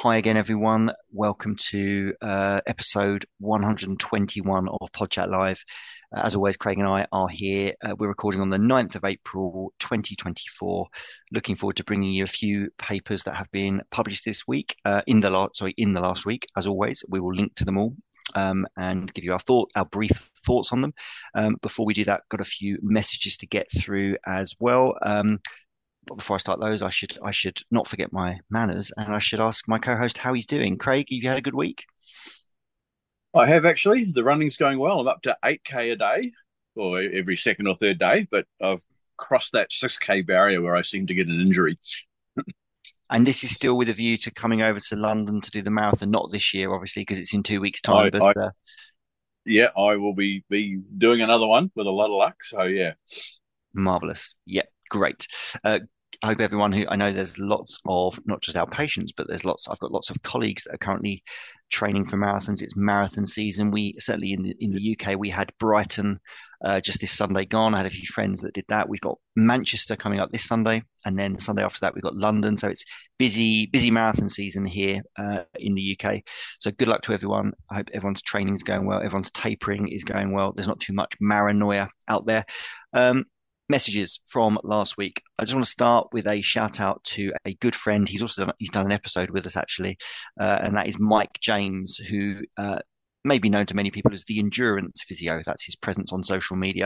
Hi again, everyone. Welcome to episode 121 of PodChat Live. As always, Craig and I are here. We're recording on the 9th of April, 2024. Looking forward to bringing you a few papers that have been published this week, in the last week. As always, we will link to them all and give you our brief thoughts on them. Before we do that, got a few messages to get through as well. But before I start those, I should not forget my manners, and I should ask my co-host how he's doing. Craig, have you had a good week? I have actually. The running's going well. I'm up to 8K a day, or every second or third day, but I've crossed that 6K barrier where I seem to get an injury. And this is still with a view to coming over to London to do the marathon, not this year, obviously, because it's in 2 weeks' time. I, But I yeah, I will be doing another one with a lot of luck. So yeah. marvelous. Yeah, great. I hope everyone who I know there's lots of not just our patients, but I've got lots of colleagues that are currently training for marathons. It's marathon season. We certainly in the UK we had Brighton just this Sunday gone. I had a few friends that did that. We've got Manchester coming up this Sunday, and then the Sunday after that we've got London. So it's busy marathon season here in the UK. So good luck to everyone. I hope everyone's training is going well. Everyone's tapering is going well. There's not too much maranoia out there. Messages from last week. I just want to start with a shout out to a good friend. He's done an episode with us actually, and that is Mike James, who may be known to many people as the Endurance Physio. That's his presence on social media.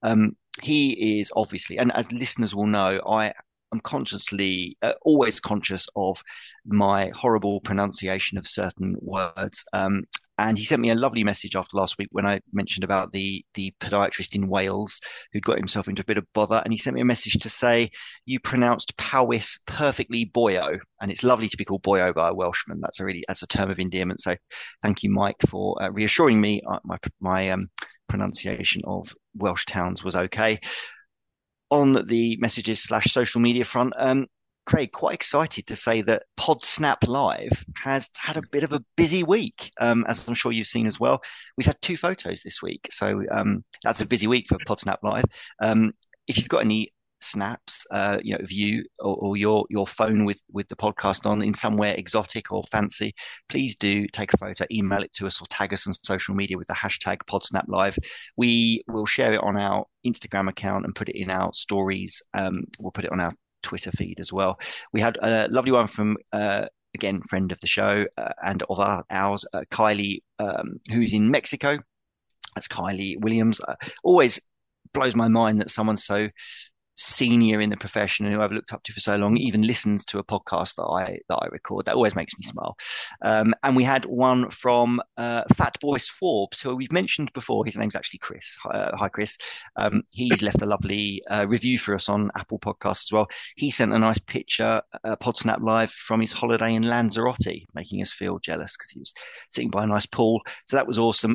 He is obviously, and as listeners will know, I am consciously always conscious of my horrible pronunciation of certain words. And he sent me a lovely message after last week when I mentioned about the podiatrist in Wales who'd got himself into a bit of bother. And he sent me a message to say, you pronounced Powys perfectly, boyo. And it's lovely to be called boyo by a Welshman. That's a term of endearment. So thank you, Mike, for reassuring me my pronunciation of Welsh towns was okay. On the messages / social media front, Craig, quite excited to say that Podsnap Live has had a bit of a busy week, as I'm sure you've seen as well. We've had 2 photos this week, so that's a busy week for Podsnap Live. If you've got any snaps, of you or your phone with the podcast on in somewhere exotic or fancy, please do take a photo, email it to us, or tag us on social media with the hashtag Podsnap Live. We will share it on our Instagram account and put it in our stories. We'll put it on our Twitter feed as well. We had a lovely one from again, friend of the show and of ours, Kylie, who's in Mexico. That's Kylie Williams. Always blows my mind that someone so senior in the profession and who I've looked up to for so long even listens to a podcast that I record. That always makes me smile. And we had one from Fat Boy Swarbs, who we've mentioned before. His name's actually Chris. Hi, Chris. He's left a lovely review for us on Apple Podcasts as well. He sent a nice picture, Podsnap Live, from his holiday in Lanzarote, making us feel jealous because he was sitting by a nice pool. So that was awesome.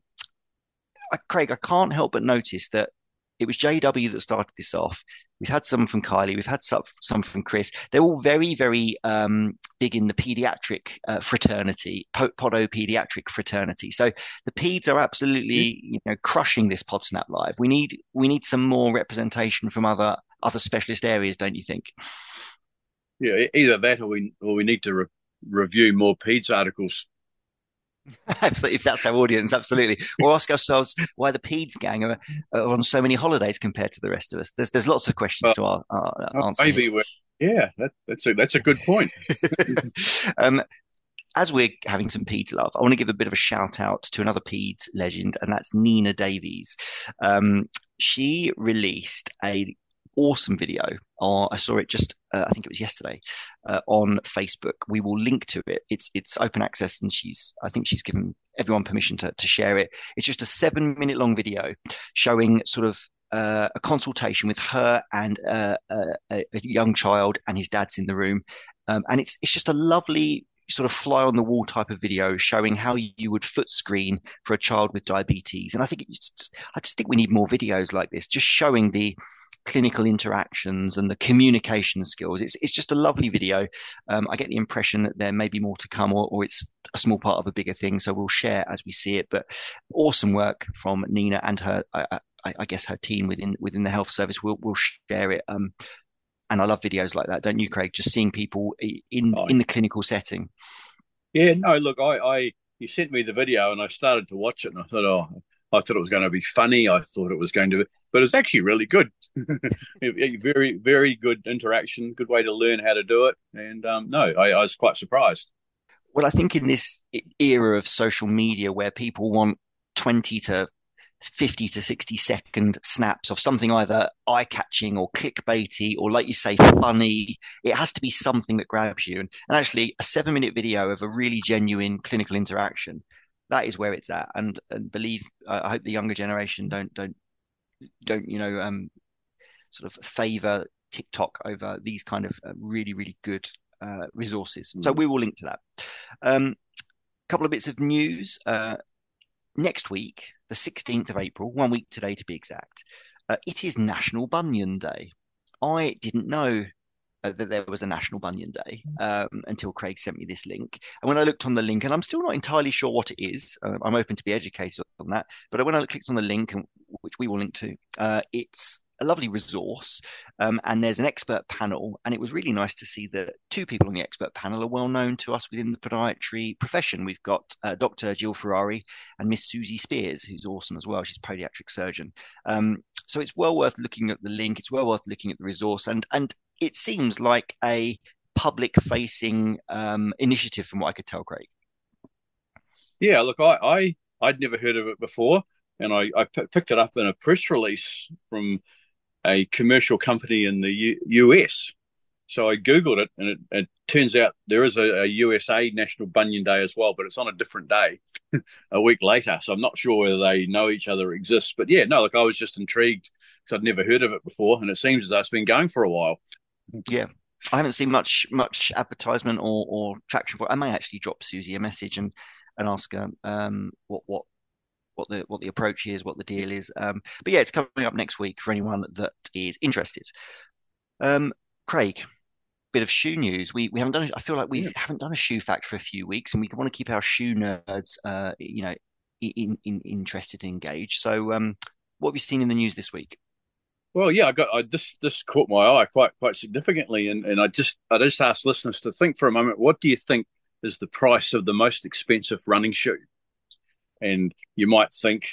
Craig, I can't help but notice that it was JW that started this off. We've had some from Kylie. We've had some from Chris. They're all very, very big in the pediatric fraternity, podopediatric fraternity. So the peds are absolutely, crushing this Podsnap Live. We need some more representation from other specialist areas, don't you think? Yeah, either that or we need to review more PEDS articles. Absolutely, if that's our audience, absolutely. Or ask ourselves why the Peds gang are on so many holidays compared to the rest of us. There's lots of questions Well, to answer here. maybe yeah, that's a good point. um, as we're having some Peds love, I want to give a bit of a shout out to another Peds legend, and that's Nina Davies. She released a awesome video. I saw it just, I think it was yesterday, on Facebook. We will link to it. It's open access, and I think she's given everyone permission to share it. It's just a 7-minute long video showing sort of a consultation with her and a young child, and his dad's in the room, and it's just a lovely sort of fly on the wall type of video showing how you would foot screen for a child with diabetes. And I just think we need more videos like this, just showing the clinical interactions and the communication skills. It's just a lovely video. I get the impression that there may be more to come, or it's a small part of a bigger thing. So we'll share as we see it. But awesome work from Nina and her, I guess her team within the health service. We'll share it. And I love videos like that, don't you, Craig? Just seeing people in Oh, the clinical setting. Yeah, no, look, you sent me the video and I started to watch it and I thought, oh, I thought it was going to be funny. I thought it was going to be, but it's actually really good. Very, very good interaction, good way to learn how to do it. And no, I was quite surprised. Well, I think in this era of social media where people want 20 to 50 to 60-second snaps of something either eye-catching or clickbaity or, like you say, funny, it has to be something that grabs you. And actually, a 7-minute video of a really genuine clinical interaction, that is where it's at. And believe, I hope the younger generation don't sort of favor TikTok over these kind of really, really good resources. So we will link to that. Couple of bits of news. Next week, the 16th of April, 1 week today to be exact, it is National Bunion Day. I didn't know that there was a National Bunion Day until Craig sent me this link. And when I looked on the link, and I'm still not entirely sure what it is, I'm open to be educated on that. But when I clicked on the link, which we will link to, it's a lovely resource, and there's an expert panel, and it was really nice to see that two people on the expert panel are well known to us within the podiatry profession. We've got Dr. Jill Ferrari and Miss Susie Spears, who's awesome as well. She's a podiatric surgeon. So it's well worth looking at the link. It's well worth looking at the resource, and it seems like a public-facing initiative, from what I could tell, Craig. Yeah, look, I'd never heard of it before, and I picked it up in a press release from a commercial company in the US. So I Googled it, and it turns out there is a USA National Bunion Day as well, but it's on a different day a week later. So I'm not sure whether they know each other exists. But yeah, no, look, I was just intrigued because I'd never heard of it before, and it seems as though it's been going for a while. Yeah. I haven't seen much advertisement or traction for it. I may actually drop Susie a message and ask her what the approach is, what the deal is. But yeah, it's coming up next week for anyone that is interested. Craig, bit of shoe news. We haven't done. I feel like we haven't done a shoe fact for a few weeks, and we want to keep our shoe nerds, interested and engaged. So, what have you seen in the news this week? Well, yeah, this caught my eye quite significantly, and I just asked listeners to think for a moment. What do you think is the price of the most expensive running shoe? And you might think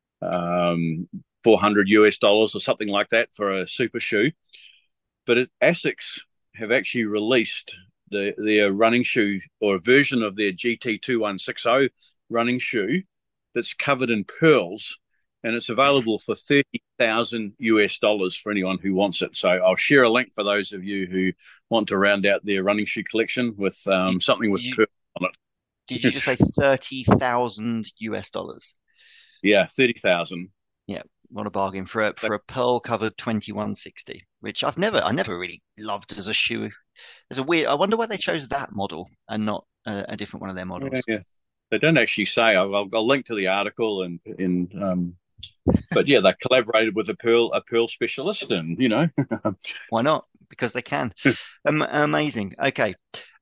400 US dollars or something like that for a super shoe, but Asics have actually released their running shoe, or a version of their GT2160 running shoe that's covered in pearls, and it's available for 30,000 US dollars for anyone who wants it. So I'll share a link for those of you who want to round out their running shoe collection with something with pearls on it. Did you just say 30,000 US dollars? Yeah, 30,000. Yeah, what a bargain for a pearl covered 2160, which I never really loved as a shoe. There's a weird. I wonder why they chose that model and not a different one of their models. Yeah. They don't actually say. I'll link to the article but yeah, they collaborated with a pearl specialist, and why not? Because they can. Amazing. Okay.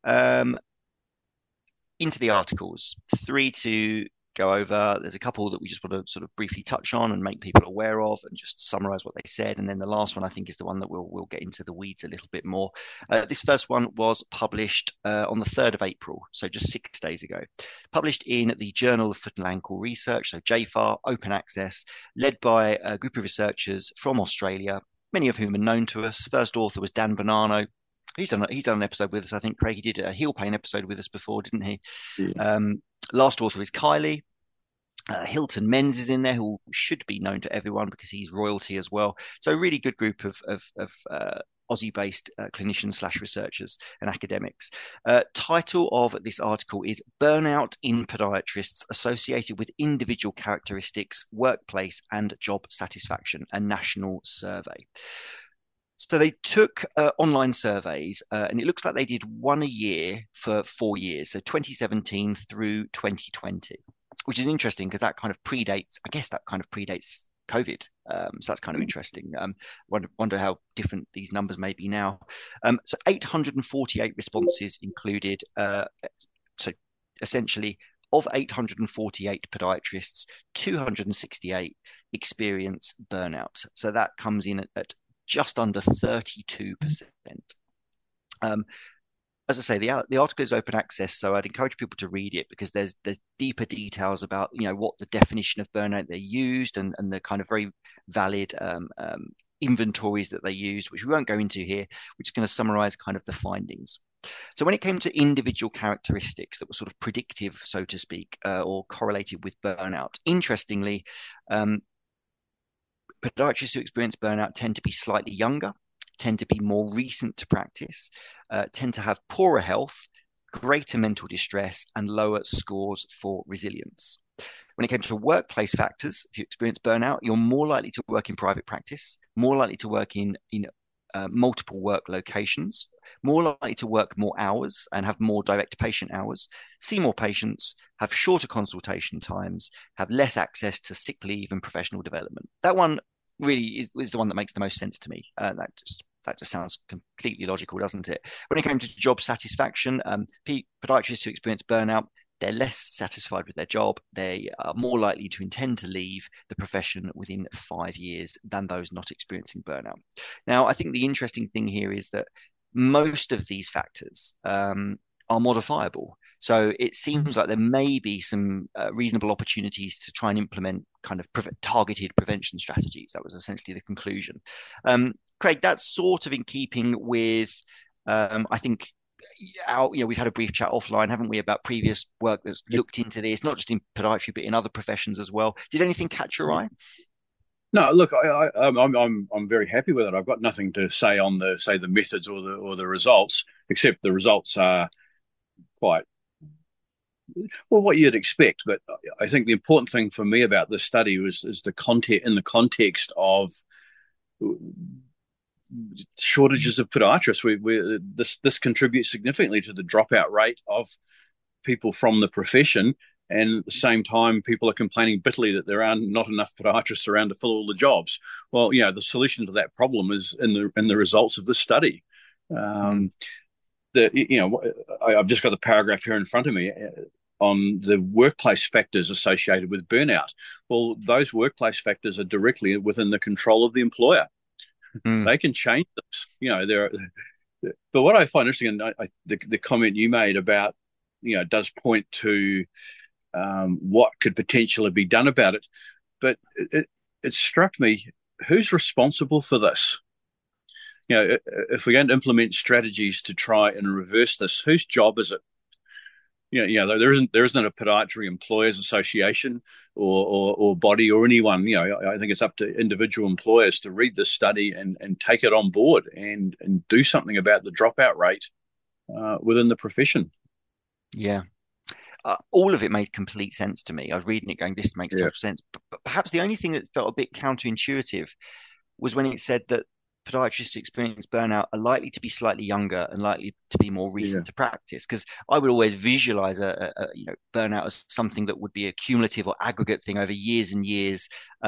Into the articles, 3 to go over. There's a couple that we just want to sort of briefly touch on and make people aware of, and just summarize what they said. And then the last one, I think, is the one that we'll get into the weeds a little bit more. This first one was published on the 3rd of April, so just 6 days ago. Published in the Journal of Foot and Ankle Research, so JFAR, open access, led by a group of researchers from Australia, many of whom are known to us. First author was Dan Bonanno. He's done an episode with us, I think. Craig, he did a heel pain episode with us before, didn't he? Yeah. Last author is Kylie. Hilton Menz is in there, who should be known to everyone because he's royalty as well. So a really good group of Aussie-based clinicians / researchers and academics. Title of this article is Burnout in Podiatrists Associated with Individual Characteristics, Workplace and Job Satisfaction, a National Survey. So they took online surveys, and it looks like they did one a year for 4 years, so 2017 through 2020, which is interesting because that kind of predates COVID. So that's kind of interesting. Wonder how different these numbers may be now. So 848 responses included. So essentially, of 848 podiatrists, 268 experience burnout. So that comes in at just under 32%. as I say, the article is open access, so I'd encourage people to read it because there's deeper details about what the definition of burnout they used and the kind of very valid inventories that they used, which we won't go into here, which is going to summarize kind of the findings. So when it came to individual characteristics that were sort of predictive, so to speak, or correlated with burnout, interestingly, podiatrists who experience burnout tend to be slightly younger, tend to be more recent to practice, tend to have poorer health, greater mental distress, and lower scores for resilience. When it comes to workplace factors, if you experience burnout, you're more likely to work in private practice, more likely to work in multiple work locations, more likely to work more hours and have more direct patient hours, see more patients, have shorter consultation times, have less access to sick leave and professional development. That one really is the one that makes the most sense to me. That just sounds completely logical, doesn't it? When it came to job satisfaction, podiatrists who experience burnout, they're less satisfied with their job. They are more likely to intend to leave the profession within 5 years than those not experiencing burnout. Now, I think the interesting thing here is that most of these factors are modifiable. So it seems like there may be some reasonable opportunities to try and implement kind of targeted prevention strategies. That was essentially the conclusion. Craig, that's sort of in keeping with, I think, we've had a brief chat offline, haven't we, about previous work that's looked into this, not just in podiatry, but in other professions as well. Did anything catch your eye? No, look, I'm very happy with it. I've got nothing to say on the methods or the results, except the results are quite well what you'd expect. But I think the important thing for me about this study is the context in the context of shortages of podiatrists. This contributes significantly to the dropout rate of people from the profession, and at the same time, people are complaining bitterly that there are not enough podiatrists around to fill all the jobs. Well, the solution to that problem is in the results of the study. I've just got the paragraph here in front of me on the workplace factors associated with burnout. Well, those workplace factors are directly within the control of the employer. They can change this. But what I find interesting, and the comment you made about, does point to what could potentially be done about it. But it struck me, who's responsible for this? If we're going to implement strategies to try and reverse this, whose job is it? There isn't a podiatry employers association or body or anyone. I think it's up to individual employers to read this study and take it on board and do something about the dropout rate within the profession. Yeah. All of it made complete sense to me. I was reading it going, this makes total sense. But perhaps the only thing that felt a bit counterintuitive was when it said that podiatrists experience burnout are likely to be slightly younger and likely to be more recent to practice. Because I would always visualize burnout as something that would be a cumulative or aggregate thing over years and years.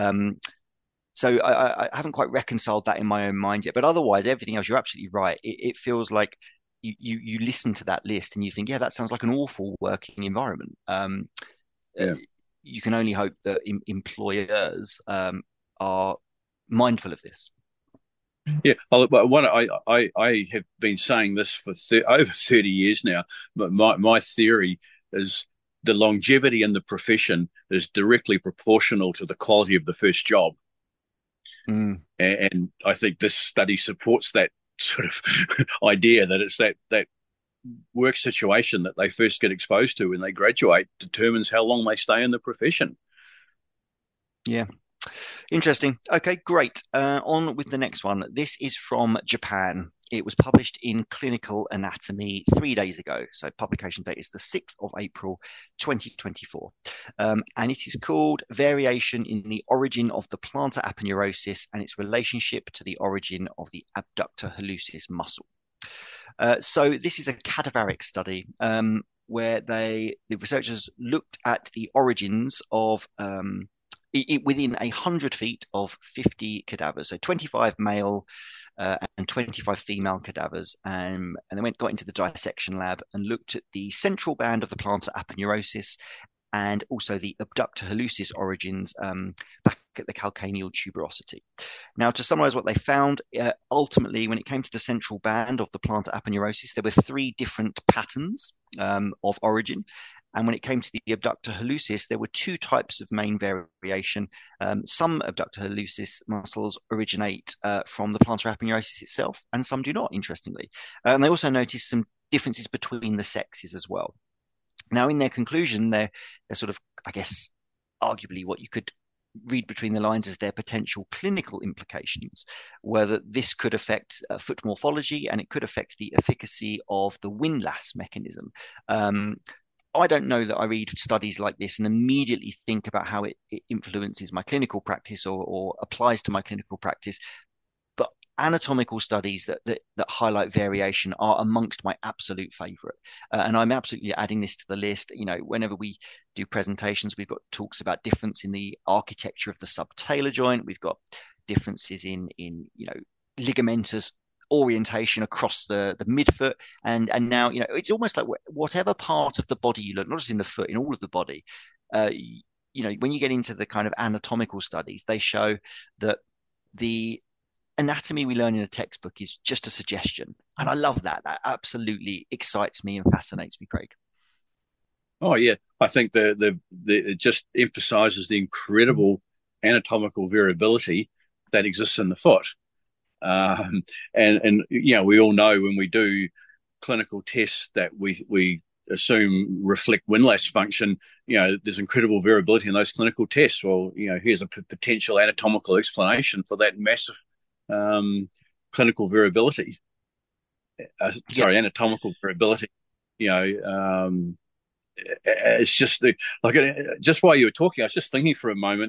So I haven't quite reconciled that in my own mind yet. But otherwise, everything else, you're absolutely right. It feels like you listen to that list and you think, yeah, that sounds like an awful working environment. You can only hope that employers are mindful of this. Yeah, I have been saying this for over 30 years now, but my theory is the longevity in the profession is directly proportional to the quality of the first job. And I think this study supports that sort of idea that it's that work situation that they first get exposed to when they graduate determines how long they stay in the profession. Yeah. Interesting. Okay, great. On with the next one. This is from Japan. It was published in Clinical Anatomy 3 days ago. So publication date is the 6th of April, 2024. And it is called Variation in the Origin of the Plantar Aponeurosis and its Relationship to the Origin of the Abductor hallucis muscle. So this is a cadaveric study where the researchers looked at the origins of within 100 feet of 50 cadavers, so 25 male and 25 female cadavers, and they got into the dissection lab and looked at the central band of the plantar aponeurosis and also the abductor hallucis origins back at the calcaneal tuberosity. Now, to summarize what they found, ultimately, when it came to the central band of the plantar aponeurosis, there were three different patterns of origin. And when it came to the abductor hallucis, there were two types of main variation. Some abductor hallucis muscles originate from the plantar aponeurosis itself, and some do not, interestingly. And they also noticed some differences between the sexes as well. Now, in their conclusion, they're sort of, I guess, arguably what you could read between the lines as their potential clinical implications, whether this could affect foot morphology and it could affect the efficacy of the windlass mechanism. I don't know that I read studies like this and immediately think about how it influences my clinical practice or applies to my clinical practice. But anatomical studies that highlight variation are amongst my absolute favorite. And I'm absolutely adding this to the list. You know, whenever we do presentations, we've got talks about difference in the architecture of the subtalar joint. We've got differences in ligamentous orientation across the midfoot, and now it's almost like whatever part of the body you look, not just in the foot, in all of the body, when you get into the kind of anatomical studies, they show that the anatomy we learn in a textbook is just a suggestion, and I love that. That absolutely excites me and fascinates me, Craig. Oh yeah, I think it just emphasizes the incredible anatomical variability that exists in the foot. And we all know when we do clinical tests that we assume reflect windlass function, there's incredible variability in those clinical tests. Well, here's a potential anatomical explanation for that massive clinical variability. Anatomical variability. It's just just while you were talking, I was just thinking for a moment.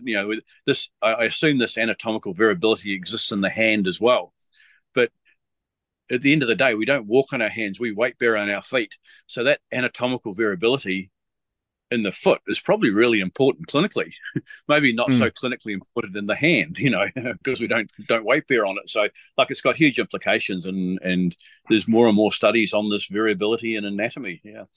I assume this anatomical variability exists in the hand as well, but at the end of the day, we don't walk on our hands; we weight bear on our feet. So that anatomical variability in the foot is probably really important clinically. Maybe not so clinically important in the hand, because we don't weight bear on it. So, it's got huge implications, and there's more and more studies on this variability in anatomy. Yeah.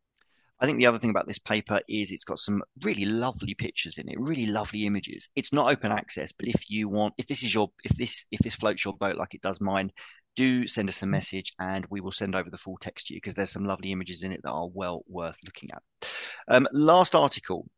I think the other thing about this paper is it's got some really lovely pictures in it, really lovely images. It's not open access, but if this floats your boat like it does mine, do send us a message and we will send over the full text to you, because there's some lovely images in it that are well worth looking at. Last article.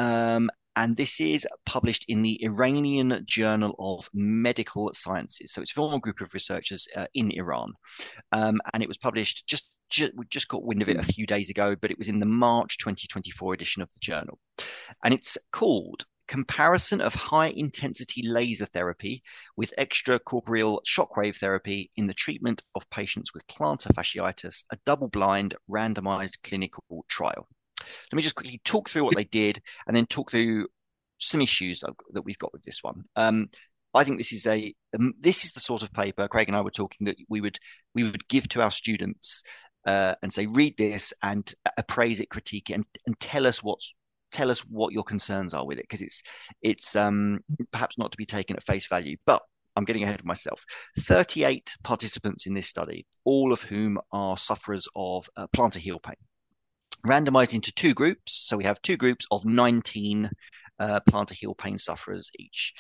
And this is published in the Iranian Journal of Medical Sciences. So it's from a group of researchers in Iran. And it was published we just got wind of it a few days ago, but it was in the March 2024 edition of the journal. And it's called Comparison of High-Intensity Laser Therapy with Extracorporeal Shockwave Therapy in the Treatment of Patients with Plantar Fasciitis, a double-blind randomized clinical trial. Let me just quickly talk through what they did and then talk through some issues that we've got with this one. I think this is the sort of paper, Craig and I were talking, that we would give to our students and say, read this and appraise it, critique it, and tell us what your concerns are with it, because it's perhaps not to be taken at face value. But I'm getting ahead of myself. 38 participants in this study, all of whom are sufferers of plantar heel pain, randomized into two groups. So we have two groups of 19 plantar heel pain sufferers each.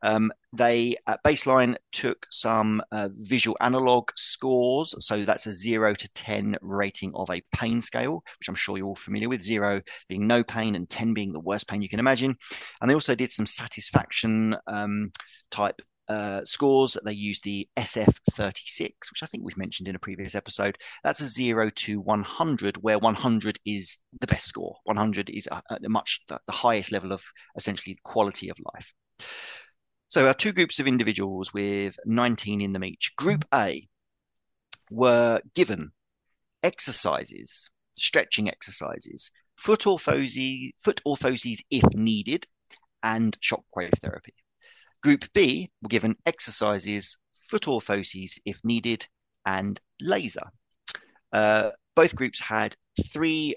They at baseline took some visual analog scores. So that's a 0 to 10 rating of a pain scale, which I'm sure you're all familiar with, 0 being no pain and 10 being the worst pain you can imagine. And they also did some satisfaction type scores. They used the SF36, which I think we've mentioned in a previous episode. That's a 0 to 100, where 100 is the best score. 100 is the highest level of essentially quality of life. So our two groups of individuals with 19 in them each. Group A were given exercises, stretching exercises, foot orthoses if needed, and shockwave therapy. Group B were given exercises, foot orthoses if needed, and laser. Both groups had three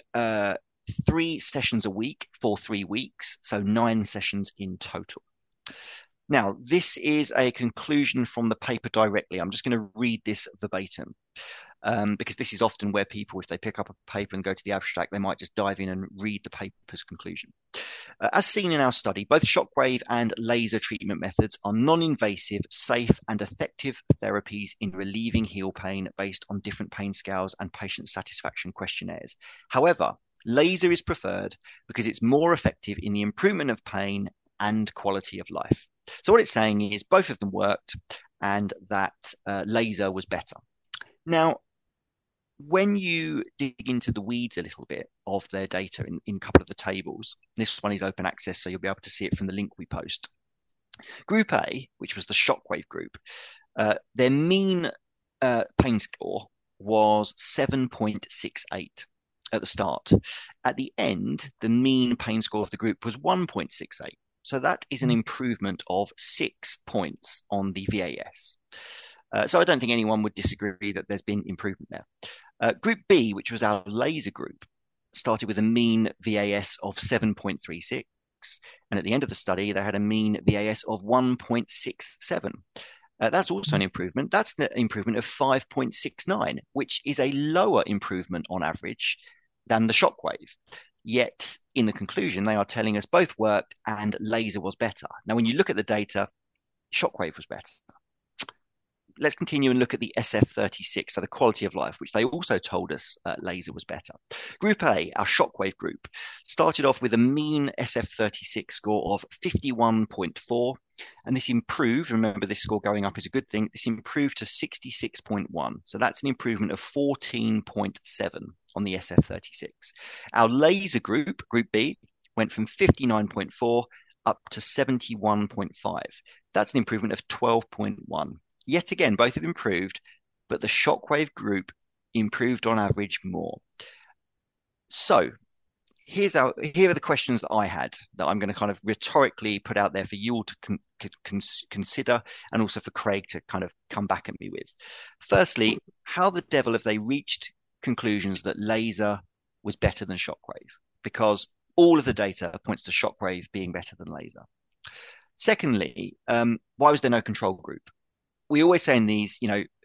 sessions a week for 3 weeks, so 9 sessions in total. Now, this is a conclusion from the paper directly. I'm just going to read this verbatim. Because this is often where people, if they pick up a paper and go to the abstract, they might just dive in and read the paper's conclusion. As seen in our study, both shockwave and laser treatment methods are non-invasive, safe, and effective therapies in relieving heel pain based on different pain scales and patient satisfaction questionnaires. However, laser is preferred because it's more effective in the improvement of pain and quality of life. So what it's saying is both of them worked and that laser was better. Now, when you dig into the weeds a little bit of their data in a couple of the tables, this one is open access, so you'll be able to see it from the link we post. Group A, which was the shockwave group, their mean pain score was 7.68 at the start. At the end, the mean pain score of the group was 1.68. So that is an improvement of 6 points on the VAS. So I don't think anyone would disagree that there's been improvement there. Group B, which was our laser group, started with a mean VAS of 7.36. And at the end of the study, they had a mean VAS of 1.67. That's also an improvement. That's an improvement of 5.69, which is a lower improvement on average than the shockwave. Yet in the conclusion, they are telling us both worked and laser was better. Now, when you look at the data, shockwave was better. Let's continue and look at the SF36, so the quality of life, which they also told us laser was better. Group A, our shockwave group, started off with a mean SF36 score of 51.4, and this improved. Remember, this score going up is a good thing. This improved to 66.1, so that's an improvement of 14.7 on the SF36. Our laser group, Group B, went from 59.4 up to 71.5. That's an improvement of 12.1. Yet again, both have improved, but the shockwave group improved on average more. So here are the questions that I had that I'm going to kind of rhetorically put out there for you all to consider, and also for Craig to kind of come back at me with. Firstly, how the devil have they reached conclusions that laser was better than shockwave? Because all of the data points to shockwave being better than laser. Secondly, why was there no control group? We always say in these,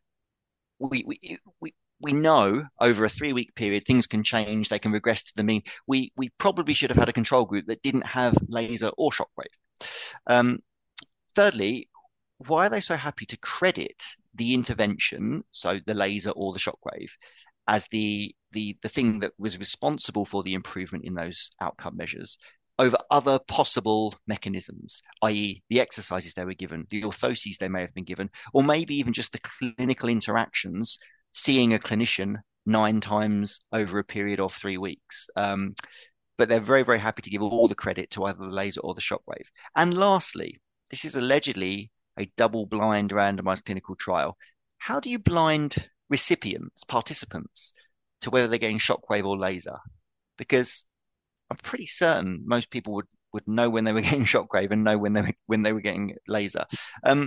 we know over a 3-week period things can change, they can regress to the mean. We probably should have had a control group that didn't have laser or shockwave. Thirdly, why are they so happy to credit the intervention, so the laser or the shockwave, as the thing that was responsible for the improvement in those outcome measures over other possible mechanisms, i.e. the exercises they were given, the orthoses they may have been given, or maybe even just the clinical interactions, seeing a clinician 9 times over a period of 3 weeks. But they're very, very happy to give all the credit to either the laser or the shockwave. And lastly, this is allegedly a double-blind randomized clinical trial. How do you blind recipients, participants, to whether they're getting shockwave or laser? Because I'm pretty certain most people would know when they were getting shockwave and know when they were getting laser. I've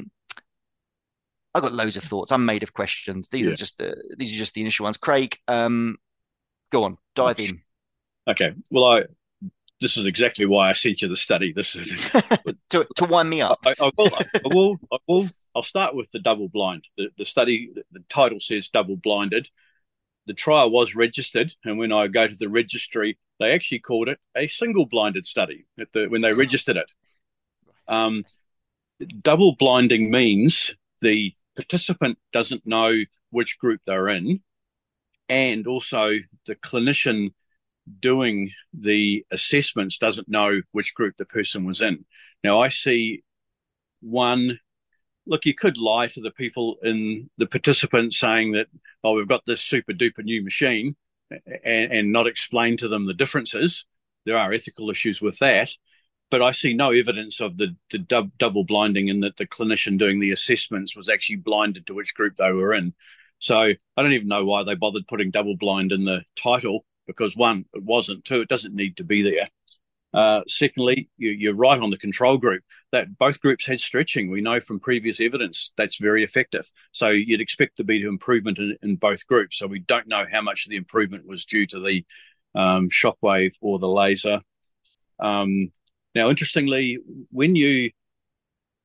got loads of thoughts. I'm made of questions. These are just the initial ones. Craig, go on, dive in. Okay. Well, this is exactly why I sent you the study. This is to wind me up. I will. I'll start with the double blind. The study, the title says double blinded. The trial was registered, and when I go to the registry, they actually called it a single-blinded study when they registered it. Double blinding means the participant doesn't know which group they're in, and also the clinician doing the assessments doesn't know which group the person was in. Now, I see one. Look, you could lie to the people in the participants saying that, oh, we've got this super duper new machine and not explain to them the differences. There are ethical issues with that, but I see no evidence of the double blinding in that the clinician doing the assessments was actually blinded to which group they were in. So I don't even know why they bothered putting double blind in the title, because 1, it wasn't. 2, it doesn't need to be there. Secondly, you're right on the control group that both groups had stretching. We know from previous evidence that's very effective. So you'd expect to be improvement in both groups. So we don't know how much of the improvement was due to the shockwave or the laser. Now, interestingly, when you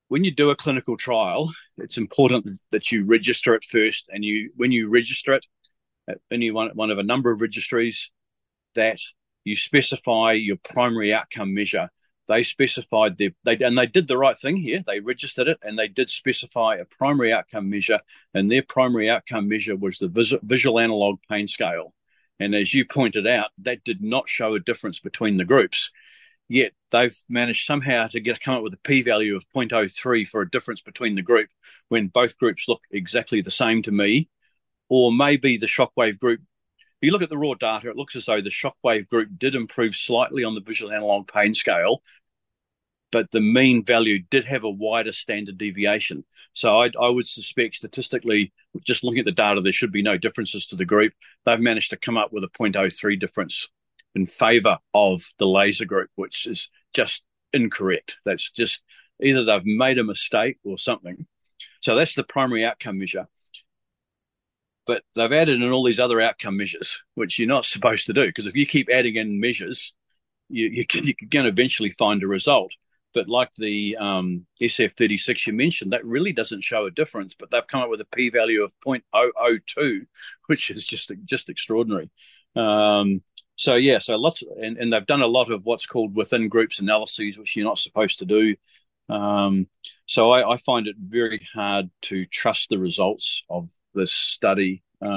when you do a clinical trial, it's important that you register it first, and when you register it at any one of a number of registries, that you specify your primary outcome measure. They specified and they did the right thing here. They registered it, and they did specify a primary outcome measure, and their primary outcome measure was the visual analog pain scale. And as you pointed out, that did not show a difference between the groups. Yet they've managed somehow to come up with a p-value of 0.03 for a difference between the group, when both groups look exactly the same to me. Or maybe the Shockwave group, if you look at the raw data, it looks as though the Shockwave group did improve slightly on the visual analog pain scale, but the mean value did have a wider standard deviation. So I would suspect statistically, just looking at the data, there should be no differences to the group. They've managed to come up with a 0.03 difference in favour of the laser group, which is just incorrect. That's just either they've made a mistake or something. So that's the primary outcome measure. But they've added in all these other outcome measures, which you're not supposed to do, because if you keep adding in measures, you're going to eventually find a result. But like the SF36 you mentioned, that really doesn't show a difference, but they've come up with a p-value of 0.002, which is just extraordinary. So lots, and they've done a lot of what's called within groups analyses, which you're not supposed to do. So I find it very hard to trust the results of this study. But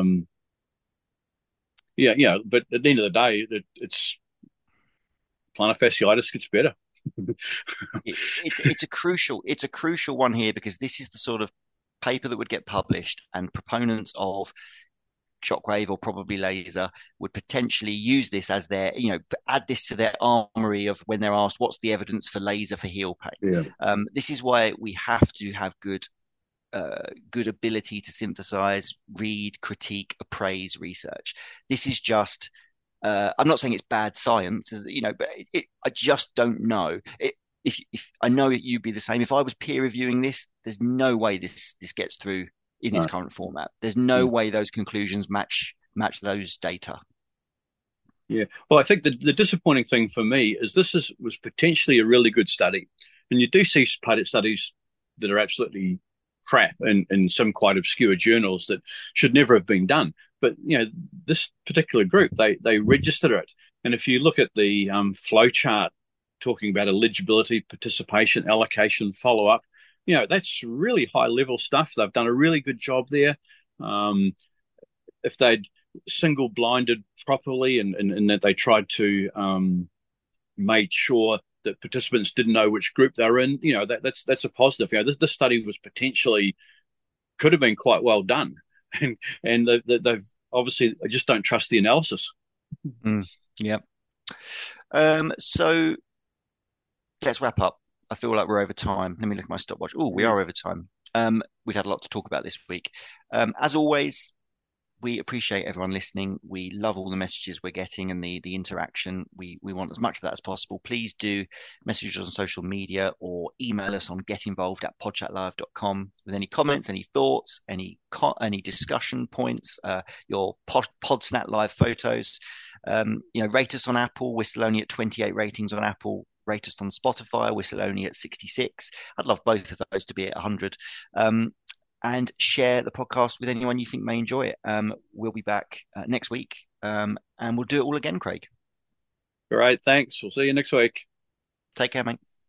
at the end of the day, it's plantar fasciitis gets better. It's a crucial one here, because this is the sort of paper that would get published, and proponents of Shockwave or probably laser would potentially use this as their, add this to their armory of when they're asked what's the evidence for laser for heel pain. Yeah. This is why we have to have good ability to synthesize, read, critique, appraise research. This is just, I'm not saying it's bad science, but I just don't know. If I know you'd be the same. If I was peer reviewing this, there's no way this gets through in its current format. There's no way those conclusions match those data. Yeah. Well, I think the disappointing thing for me is was potentially a really good study. And you do see studies that are absolutely crap in some quite obscure journals that should never have been done. But, this particular group, they registered it. And if you look at the flow chart talking about eligibility, participation, allocation, follow-up, that's really high-level stuff. They've done a really good job there. If they'd single-blinded properly and that they tried to make sure that participants didn't know which group they were in, that's a positive. This study was could have been quite well done. And they've obviously, I just don't trust the analysis. Yeah. So let's wrap up. I feel like we're over time. Let me look at my stopwatch. Oh, we are over time. We've had a lot to talk about this week. As always, we appreciate everyone listening. We love all the messages we're getting and the interaction. We want as much of that as possible. Please do message us on social media or email us on getinvolved@podchatlive.com with any comments, any thoughts, any discussion points, your Podsnap live photos. Rate us on Apple. We're still only at 28 ratings on Apple. Rate us on Spotify. We're still only at 66. I'd love both of those to be at 100. And share the podcast with anyone you think may enjoy it. We'll be back next week, and we'll do it all again, Craig. All right, thanks. We'll see you next week. Take care, mate.